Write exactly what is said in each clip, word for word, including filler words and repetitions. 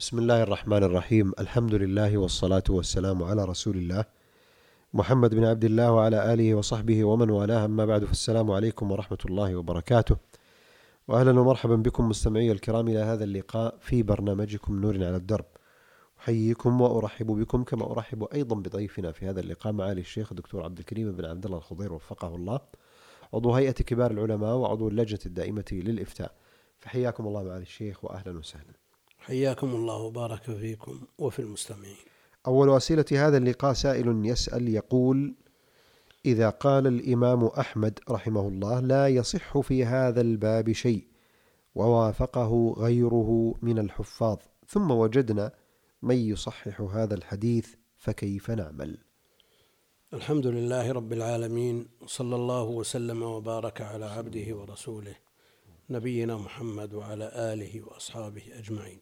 بسم الله الرحمن الرحيم. الحمد لله والصلاة والسلام على رسول الله محمد بن عبد الله وعلى آله وصحبه ومن والاه، أما بعد، فالسلام عليكم ورحمة الله وبركاته. وأهلا ومرحبا بكم مستمعي الكرام إلى هذا اللقاء في برنامجكم نور على الدرب. أحييكم وأرحب بكم كما أرحب أيضا بضيفنا في هذا اللقاء معالي الشيخ الدكتور عبد الكريم بن عبد الله الخضير وفقه الله، عضو هيئة كبار العلماء وعضو اللجنة الدائمة للإفتاء. فحياكم الله معالي الشيخ وأهلا وسهلا. حياكم الله وبارك فيكم وفي المستمعين. أول وسيلة هذا اللقاء سائل يسأل يقول: إذا قال الإمام أحمد رحمه الله لا يصح في هذا الباب شيء ووافقه غيره من الحفاظ، ثم وجدنا من يصحح هذا الحديث، فكيف نعمل؟ الحمد لله رب العالمين، صلى الله وسلم وبارك على عبده ورسوله نبينا محمد وعلى آله وأصحابه أجمعين.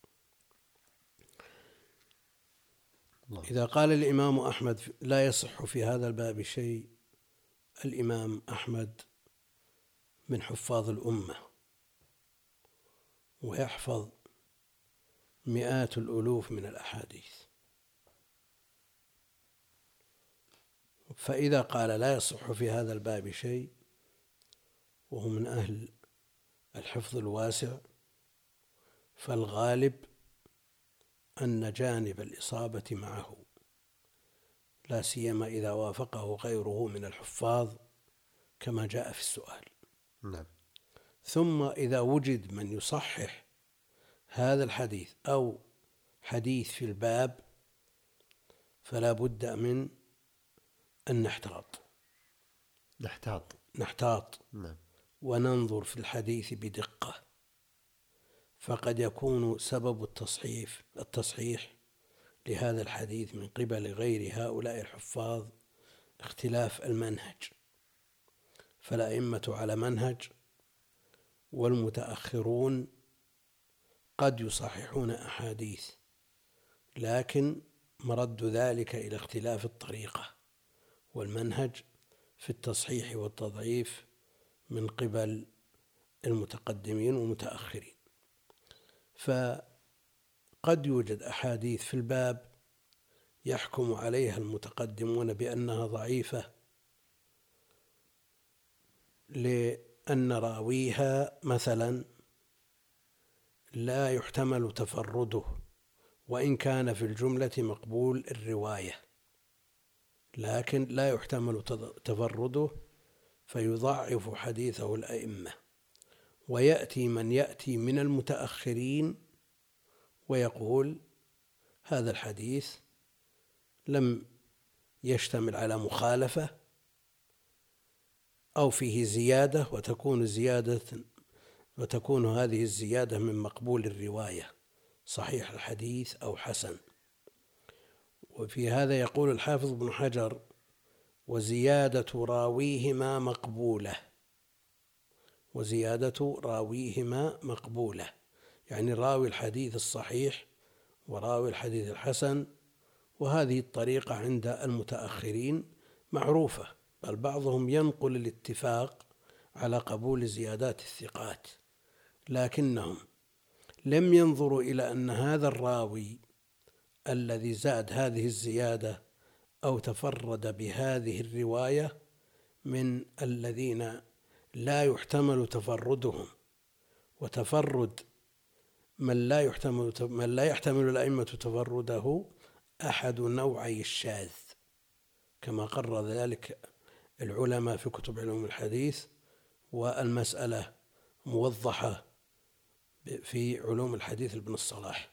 إذا قال الإمام أحمد لا يصح في هذا الباب شيء، الإمام أحمد من حفاظ الأمة ويحفظ مئات الألوف من الأحاديث، فإذا قال لا يصح في هذا الباب شيء وهو من أهل الحفظ الواسع، فالغالب أن جانب الإصابة معه، لا سيما إذا وافقه غيره من الحفاظ كما جاء في السؤال. نعم. ثم إذا وجد من يصحح هذا الحديث أو حديث في الباب فلا بد من أن نحتاط نحتاط نحتاط نعم. وننظر في الحديث بدقة، فقد يكون سبب التصحيح التصحيح لهذا الحديث من قبل غير هؤلاء الحفاظ اختلاف المنهج، فالأئمة على منهج والمتأخرون قد يصححون أحاديث، لكن مرد ذلك إلى اختلاف الطريقة والمنهج في التصحيح والتضعيف من قبل المتقدمين والمتأخرين. فقد يوجد أحاديث في الباب يحكم عليها المتقدمون بأنها ضعيفة لأن راويها مثلا لا يحتمل تفرده وإن كان في الجملة مقبول الرواية، لكن لا يحتمل تفرده فيضعف حديثه الأئمة، ويأتي من يأتي من المتأخرين ويقول هذا الحديث لم يشتمل على مخالفة أو فيه زيادة، وتكون زيادة وتكون هذه الزيادة من مقبول الرواية، صحيح الحديث أو حسن. وفي هذا يقول الحافظ ابن حجر: وزيادة راويهما مقبولة وزيادة راويهما مقبولة يعني راوي الحديث الصحيح وراوي الحديث الحسن. وهذه الطريقة عند المتأخرين معروفة، بل بعضهم ينقل الاتفاق على قبول زيادات الثقات، لكنهم لم ينظروا إلى أن هذا الراوي الذي زاد هذه الزيادة أو تفرد بهذه الرواية من الذين لا يحتمل تفردهم، وتفرد من لا يحتمل من لا يحتمل الأئمة تفرده أحد نوعي الشاذ، كما قرر ذلك العلماء في كتب علوم الحديث، والمسألة موضحة في علوم الحديث لابن الصلاح.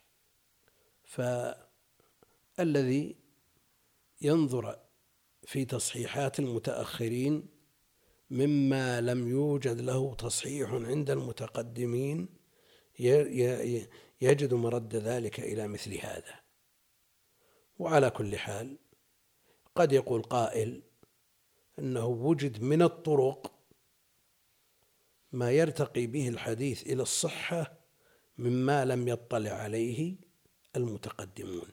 فالذي ينظر في تصحيحات المتأخرين مما لم يوجد له تصحيح عند المتقدمين يجد مرد ذلك إلى مثل هذا. وعلى كل حال قد يقول قائل أنه وجد من الطرق ما يرتقي به الحديث إلى الصحة مما لم يطلع عليه المتقدمون،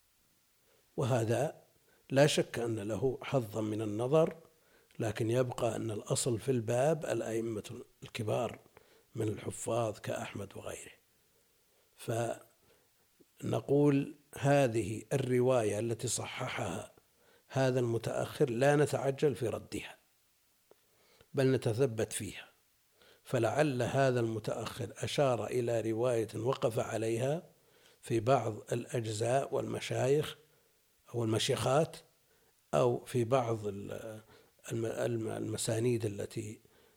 وهذا لا شك أن له حظا من النظر، لكن يبقى أن الأصل في الباب الأئمة الكبار من الحفاظ كأحمد وغيره. نقول هذه الرواية التي صححها هذا المتأخر لا نتعجل في ردها، بل نتثبت فيها، فلعل هذا المتأخر أشار إلى رواية وقف عليها في بعض الأجزاء والمشايخ أو المشيخات، أو في بعض المسانيد التي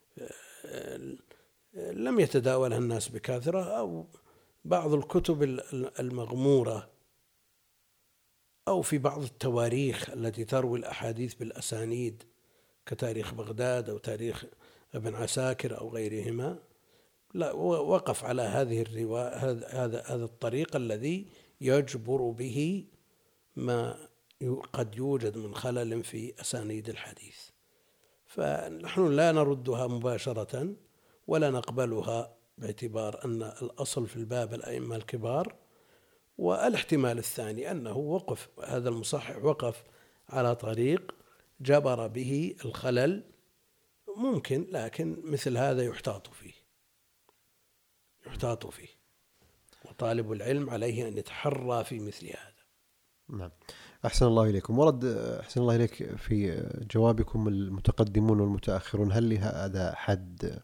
لم يتداولها الناس بكثرة، أو بعض الكتب المغمورة، أو في بعض التواريخ التي تروي الأحاديث بالأسانيد كتاريخ بغداد أو تاريخ ابن عساكر أو غيرهما. لا، وقف على هذه الرواية، هذا هذا الطريق الذي يجبر به ما قد يوجد من خلل في أسانيد الحديث، فنحن لا نردها مباشرة ولا نقبلها، باعتبار أن الأصل في الباب الأئمة الكبار. والاحتمال الثاني أنه وقف هذا المصحح وقف على طريق جبر به الخلل، ممكن، لكن مثل هذا يحتاط فيه يحتاط فيه وطالب العلم عليه أن يتحرى في مثل هذا. نعم، أحسن الله إليكم. ورد أحسن الله إليك في جوابكم المتقدمون والمتأخرون، هل لهذا حد؟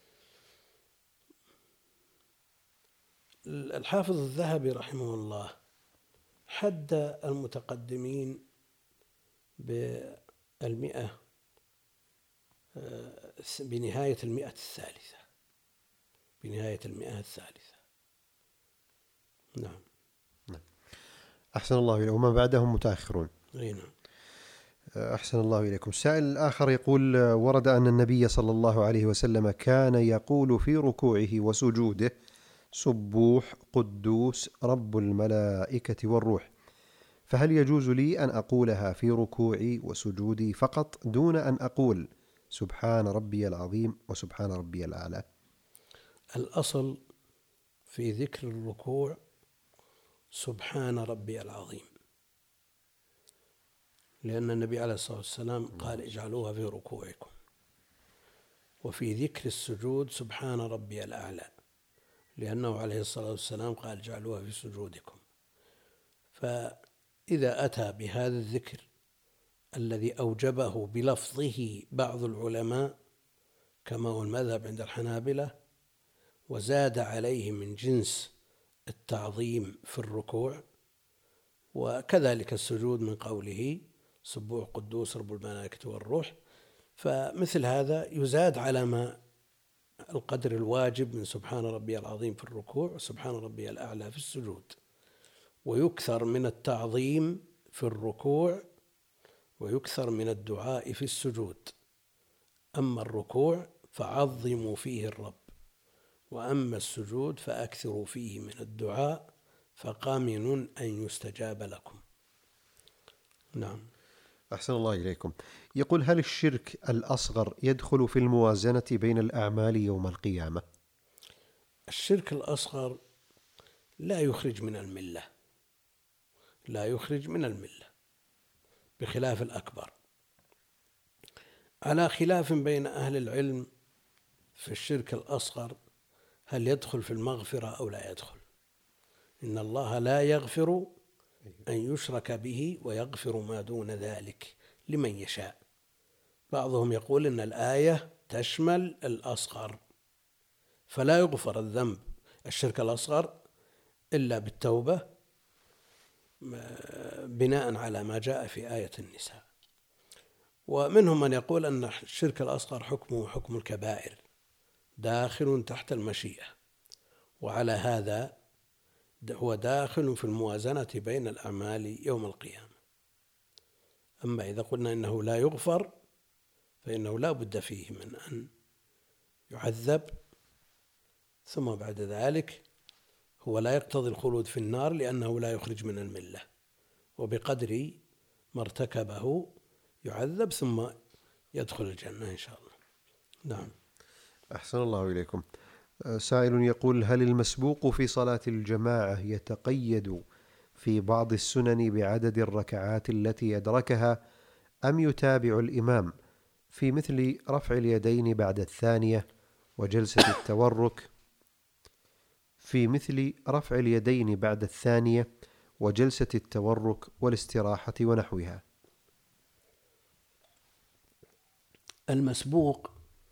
الحافظ الذهبي رحمه الله حد المتقدمين بالمئة بنهاية المئة الثالثة بنهاية المئة الثالثة نعم. نعم، أحسن الله إليكم. وما بعدهم متأخرون. أي نعم. أحسن الله إليكم. سائل الآخر يقول: ورد أن النبي صلى الله عليه وسلم كان يقول في ركوعه وسجوده: سبوح قدوس رب الملائكة والروح، فهل يجوز لي أن أقولها في ركوعي وسجودي فقط دون أن أقول سبحان ربي العظيم وسبحان ربي الأعلى؟ الأصل في ذكر الركوع سبحان ربي العظيم، لأن النبي عليه الصلاة والسلام قال: اجعلوها في ركوعكم. وفي ذكر السجود سبحان ربي الأعلى، لأنه عليه الصلاة والسلام قال: اجعلوها في سجودكم. فإذا أتى بهذا الذكر الذي أوجبه بلفظه بعض العلماء كما هو المذهب عند الحنابلة، وزاد عليه من جنس التعظيم في الركوع، وكذلك السجود من قوله سبوح قدوس رب الملائكة والروح، فمثل هذا يزاد على ما القدر الواجب من سبحان ربي العظيم في الركوع وسبحان ربي الأعلى في السجود، ويكثر من التعظيم في الركوع ويكثر من الدعاء في السجود. أما الركوع فعظموا فيه الرب، وأما السجود فأكثروا فيه من الدعاء، فقامن أن يستجاب لكم. نعم. أحسن الله إليكم. يقول: هل الشرك الأصغر يدخل في الموازنة بين الأعمال يوم القيامة؟ الشرك الأصغر لا يخرج من الملة لا يخرج من الملة بخلاف الأكبر، على خلاف بين أهل العلم في الشرك الأصغر، هل يدخل في المغفرة أو لا يدخل. إن الله لا يغفر أن يشرك به ويغفر ما دون ذلك لمن يشاء. بعضهم يقول إن الآية تشمل الأصغر، فلا يغفر الذنب الشرك الأصغر إلا بالتوبة، بناء على ما جاء في آية النساء. ومنهم من يقول أن الشرك الأصغر حكمه حكم الكبائر، داخل تحت المشيئة، وعلى هذا هو داخل في الموازنة بين الأعمال يوم القيامة. أما إذا قلنا إنه لا يغفر فإنه لا بد فيه من أن يعذب، ثم بعد ذلك هو لا يقتضي الخلود في النار لأنه لا يخرج من الملة، وبقدر ما ارتكبه يعذب ثم يدخل الجنة إن شاء الله. نعم. أحسن الله إليكم. سائل يقول: هل المسبوق في صلاة الجماعة يتقيد في بعض السنن بعدد الركعات التي يدركها، أم يتابع الإمام في مثل رفع اليدين بعد الثانية وجلسة التورك في مثل رفع اليدين بعد الثانية وجلسة التورك والاستراحة ونحوها. المسبوق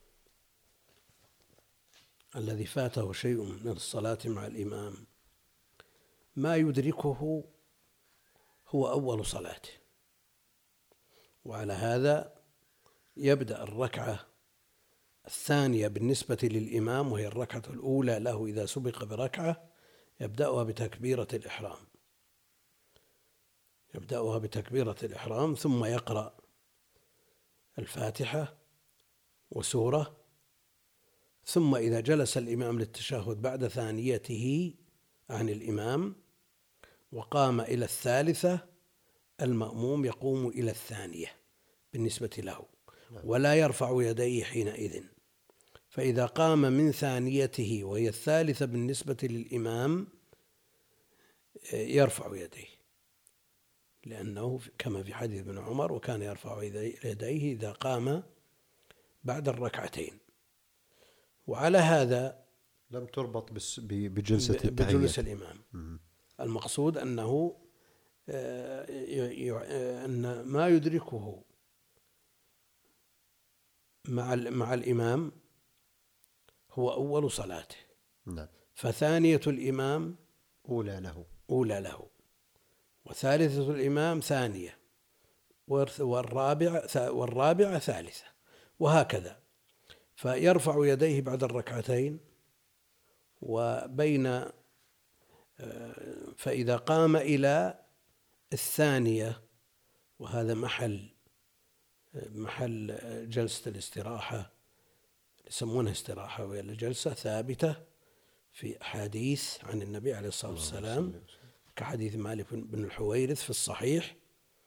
الذي فاته شيء من الصلاة مع الإمام ما يدركه هو أول صلاته، وعلى هذا يبدأ الركعة الثانية بالنسبة للإمام، وهي الركعة الأولى له إذا سبق بركعة، يبدأها بتكبيرة الإحرام يبدأها بتكبيرة الإحرام ثم يقرأ الفاتحة وسورة، ثم إذا جلس الإمام للتشهد بعد ثانيته عن الإمام وقام إلى الثالثة، المأموم يقوم إلى الثانية بالنسبة له ولا يرفع يديه حينئذ. فإذا قام من ثانيته وهي الثالثة بالنسبة للإمام يرفع يديه، لأنه كما في حديث ابن عمر وكان يرفع يديه إذا قام بعد الركعتين. وعلى هذا لم تربط بجلسة التحية بجلس الإمام. المقصود أنه أن ما يدركه مع مع الإمام هو أول صلاته. نعم. فثانية الإمام أولى له أولى له وثالثة الإمام ثانية والرابعة والرابعة ثالثة، وهكذا. فيرفع يديه بعد الركعتين وبين فإذا قام إلى الثانية، وهذا محل محل جلسة الاستراحة يسمونها استراحة، وهي الجلسة ثابتة في أحاديث عن النبي عليه الصلاة والسلام كحديث مالك بن الحويرث في الصحيح،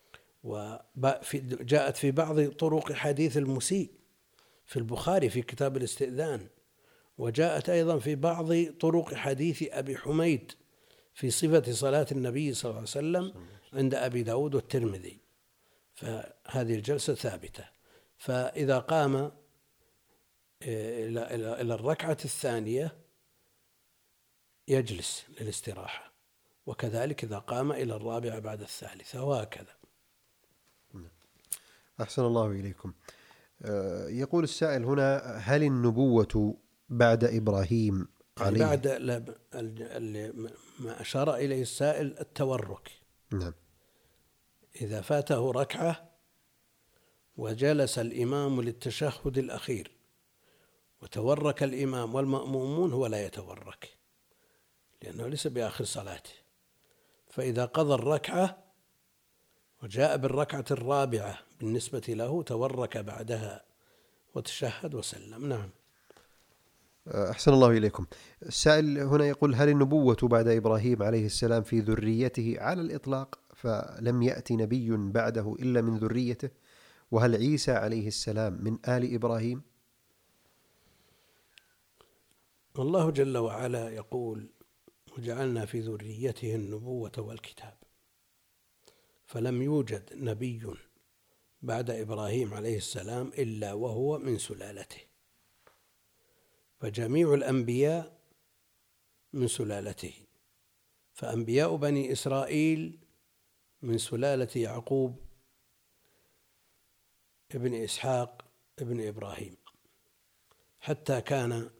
وجاءت في بعض طرق حديث المسيء في البخاري في كتاب الاستئذان، وجاءت أيضا في بعض طرق حديث أبي حميد في صفة صلاة النبي صلى الله عليه وسلم عند أبي داود والترمذي. فهذه الجلسة ثابتة. فإذا قام إلى الركعة الثانية يجلس للاستراحة، وكذلك إذا قام إلى الرابعة بعد الثالثة، وهكذا. أحسن الله إليكم. يقول السائل هنا: هل النبوة بعد إبراهيم عليه؟ بعد ما أشار إليه السائل التورك. نعم. إذا فاته ركعة وجلس الإمام للتشهد الأخير وتورك الإمام والمأمومون، هو لا يتورك لأنه ليس بآخر صلاته. فإذا قضى الركعة وجاء بالركعة الرابعة بالنسبة له تورك بعدها وتشهد وسلم. نعم. أحسن الله إليكم. السائل هنا يقول: هل النبوة بعد إبراهيم عليه السلام في ذريته على الإطلاق، فلم يأتي نبي بعده إلا من ذريته؟ وهل عيسى عليه السلام من آل إبراهيم؟ الله جل وعلا يقول: وجعلنا في ذريته النبوة والكتاب. فلم يوجد نبي بعد إبراهيم عليه السلام إلا وهو من سلالته، فجميع الأنبياء من سلالته. فأنبياء بني إسرائيل من سلالة يعقوب ابن إسحاق ابن إبراهيم، حتى كان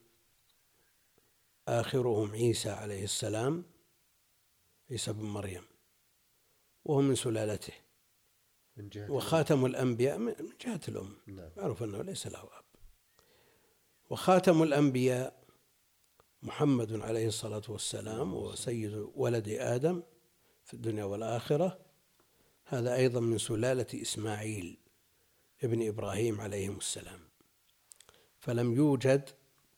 آخرهم عيسى عليه السلام، عيسى بن مريم، وهو من سلالته. وخاتم الأنبياء من جهة الأم، معروف أنه ليس له أب. وخاتم الأنبياء محمد عليه الصلاة والسلام، وسيد ولد آدم في الدنيا والآخرة، هذا أيضا من سلالة إسماعيل ابن إبراهيم عليهم السلام. فلم يوجد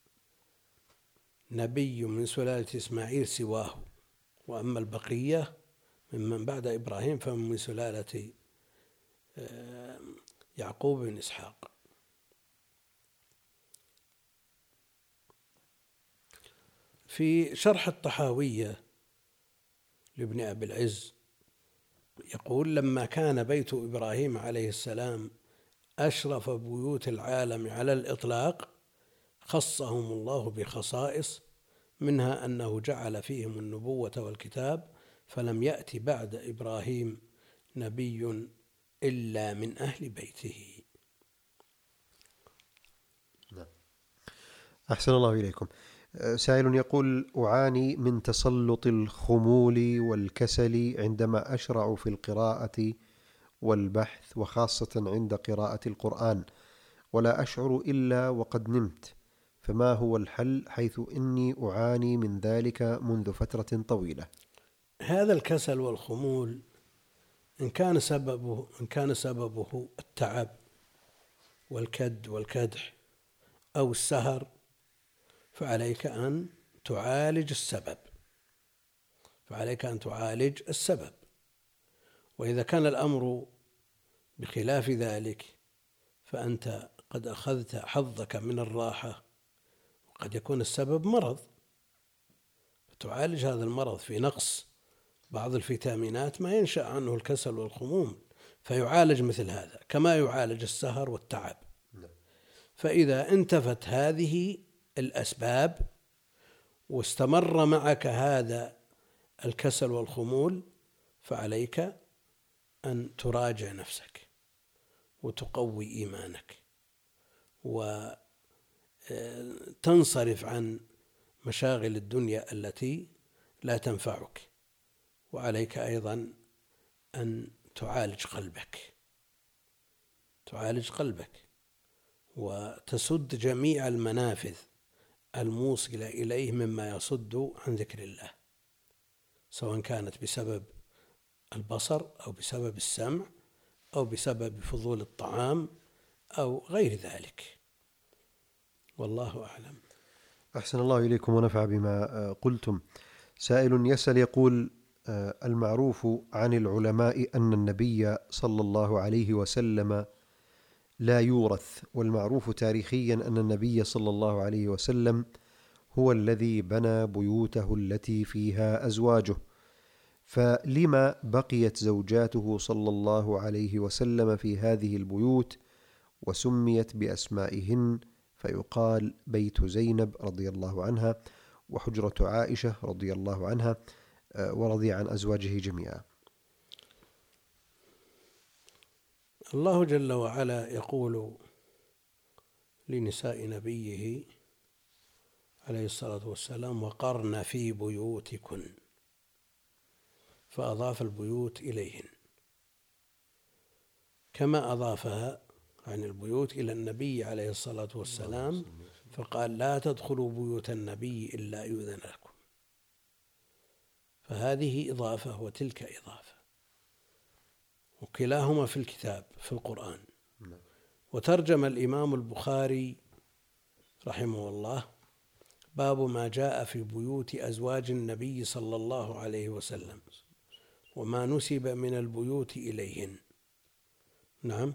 نبي من سلالة إسماعيل سواه، وأما البقية ممن بعد إبراهيم فهم من سلالة يعقوب بن إسحاق. في شرح الطحاوية لابن أبي العز يقول: لما كان بيت إبراهيم عليه السلام أشرف بيوت العالم على الإطلاق، خصهم الله بخصائص منها أنه جعل فيهم النبوة والكتاب، فلم يأت بعد إبراهيم نبي إلا من أهل بيته. أحسن الله إليكم. سائل يقول: أعاني من تسلط الخمول والكسل عندما أشرع في القراءة والبحث، وخاصة عند قراءة القرآن، ولا أشعر إلا وقد نمت، فما هو الحل حيث إني أعاني من ذلك منذ فترة طويلة؟ هذا الكسل والخمول إن كان سببه إن كان سببه التعب والكد والكدح أو السهر، فعليك أن تعالج السبب فعليك أن تعالج السبب وإذا كان الأمر بخلاف ذلك فأنت قد أخذت حظك من الراحة، وقد يكون السبب مرض، فتعالج هذا المرض في نقص بعض الفيتامينات ما ينشأ عنه الكسل والخمول، فيعالج مثل هذا كما يعالج السهر والتعب. فإذا انتفت هذه الأسباب واستمر معك هذا الكسل والخمول، فعليك أن تراجع نفسك وتقوي إيمانك وتنصرف عن مشاغل الدنيا التي لا تنفعك، وعليك أيضا أن تعالج قلبك تعالج قلبك وتسد جميع المنافذ الموصلة إليه مما يصد عن ذكر الله، سواء كانت بسبب البصر أو بسبب السمع أو بسبب فضول الطعام أو غير ذلك، والله أعلم. أحسن الله إليكم ونفع بما قلتم. سائل يسأل يقول: المعروف عن العلماء أن النبي صلى الله عليه وسلم لا يورث، والمعروف تاريخيا أن النبي صلى الله عليه وسلم هو الذي بنى بيوته التي فيها أزواجه، فلما بقيت زوجاته صلى الله عليه وسلم في هذه البيوت وسميت بأسمائهن، فيقال بيت زينب رضي الله عنها وحجرة عائشة رضي الله عنها ورضي عن أزواجه جميعا؟ الله جل وعلا يقول لنساء نبيه عليه الصلاة والسلام: وقرن في بيوتكن، فأضاف البيوت إليهن كما أضافها عن البيوت إلى النبي عليه الصلاة والسلام، فقال: لا تدخلوا بيوت النبي إلا يؤذن لكم. فهذه إضافة وتلك إضافة، وكلاهما في الكتاب في القرآن. وترجم الإمام البخاري رحمه الله باب ما جاء في بيوت أزواج النبي صلى الله عليه وسلم وما نسب من البيوت إليهن. نعم.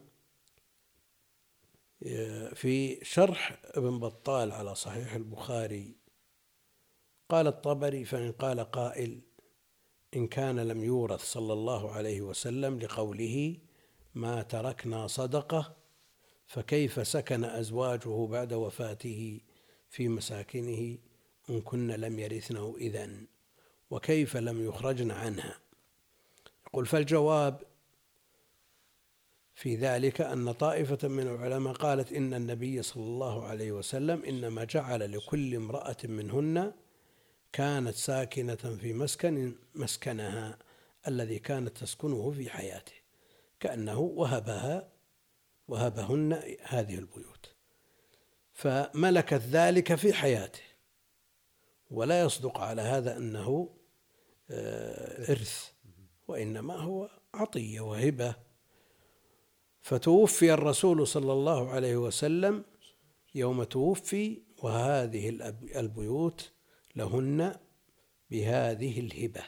في شرح ابن بطال على صحيح البخاري قال الطبري: فإن قال قائل إن كان لم يورث صلى الله عليه وسلم لقوله ما تركنا صدقة، فكيف سكن أزواجه بعد وفاته في مساكنه إن كن لم يرثنه إذن، وكيف لم يخرجن عنها؟ يقول: فالجواب في ذلك أن طائفة من العلماء قالت إن النبي صلى الله عليه وسلم إنما جعل لكل امرأة منهن كانت ساكنة في مسكن مسكنها الذي كانت تسكنه في حياته، كأنه وهبها وهبهن هذه البيوت، فملكت ذلك في حياته، ولا يصدق على هذا أنه إرث، وإنما هو عطية وهبة. فتوفي الرسول صلى الله عليه وسلم يوم توفي وهذه البيوت لهن بهذه الهبة.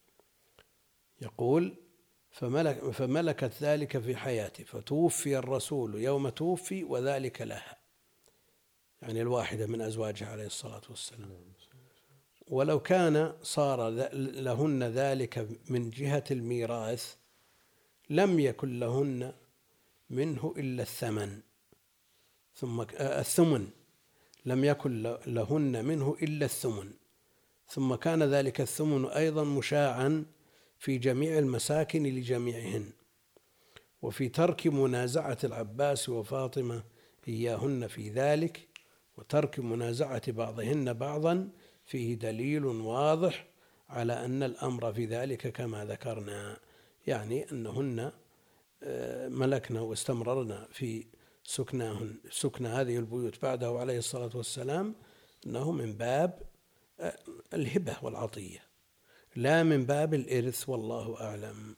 يقول: فملك فملكت ذلك في حياته، فتوفي الرسول يوم توفي وذلك لها، يعني الواحدة من أزواجه عليه الصلاة والسلام. ولو كان صار لهن ذلك من جهة الميراث لم يكن لهن منه إلا الثمن ثم الثمن لم يكن لهن منه إلا الثمن ثم كان ذلك الثمن أيضا مشاعا في جميع المساكن لجميعهن، وفي ترك منازعة العباس وفاطمة إياهن في ذلك، وترك منازعة بعضهن بعضا فيه دليل واضح على أن الأمر في ذلك كما ذكرنا، يعني أنهن ملكنا واستمررنا في سكناهن سكن هذه البيوت بعده عليه الصلاة والسلام أنه من باب الهبة والعطية لا من باب الإرث، والله أعلم.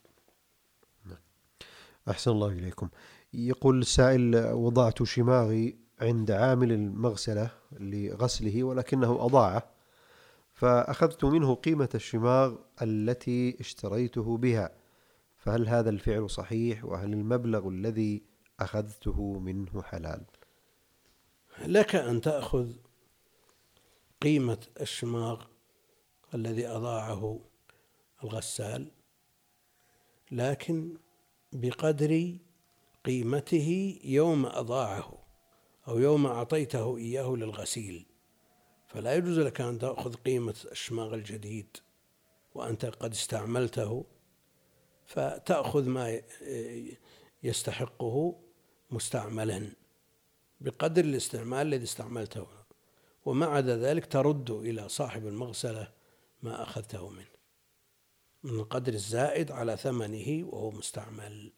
أحسن الله إليكم. يقول السائل: وضعت شماغي عند عامل المغسلة لغسله ولكنه أضاعه، فأخذت منه قيمة الشماغ التي اشتريته بها، فهل هذا الفعل صحيح؟ وهل المبلغ الذي أخذته منه حلال؟ لك أن تأخذ قيمة الشماغ الذي أضاعه الغسال، لكن بقدر قيمته يوم أضاعه أو يوم أعطيته إياه للغسيل، فلا يجوز لك أن تأخذ قيمة الشماغ الجديد وأنت قد استعملته، فتأخذ ما يستحقه مستعملا بقدر الاستعمال الذي استعملته، وما عدا ذلك ترد إلى صاحب المغسلة ما أخذته منه من القدر الزائد على ثمنه وهو مستعمل.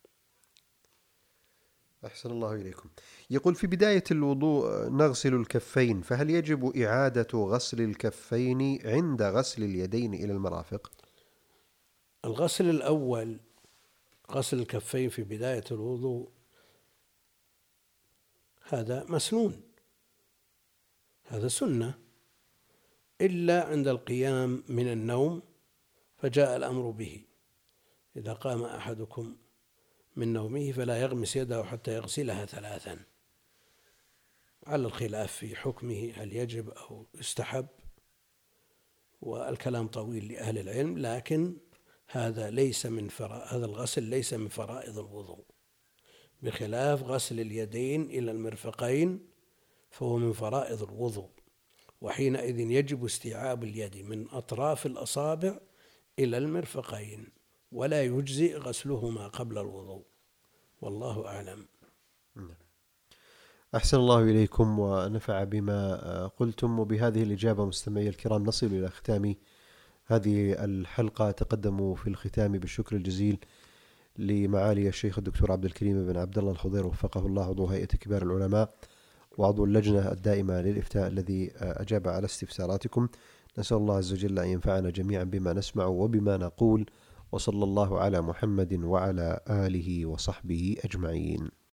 أحسن الله إليكم. يقول: في بداية الوضوء نغسل الكفين، فهل يجب إعادة غسل الكفين عند غسل اليدين إلى المرافق؟ الغسل الأول غسل الكفين في بداية الوضوء هذا مسنون، هذا سنة، إلا عند القيام من النوم فجاء الأمر به، إذا قام أحدكم من نومه فلا يغمس يده حتى يغسلها ثلاثا، على الخلاف في حكمه هل يجب أو يستحب، والكلام طويل لأهل العلم، لكن هذا ليس من فرا... هذا الغسل ليس من فرائض الوضوء، بخلاف غسل اليدين إلى المرفقين فهو من فرائض الوضوء، وحينئذ يجب استيعاب اليد من أطراف الأصابع إلى المرفقين، ولا يجزئ غسلهما قبل الوضوء، والله أعلم. أحسن الله إليكم ونفع بما قلتم. وبهذه الإجابة مستمعي الكرام نصل إلى ختام هذه الحلقة. تقدموا في الختام بالشكر الجزيل لمعالي الشيخ الدكتور عبد الكريم بن عبد الله الخضير وفقه الله، عضو هيئة كبار العلماء وعضو اللجنة الدائمة للإفتاء الذي أجاب على استفساراتكم. نسأل الله عز وجل أن ينفعنا جميعا بما نسمع وبما نقول، وصلى الله على محمد وعلى آله وصحبه أجمعين.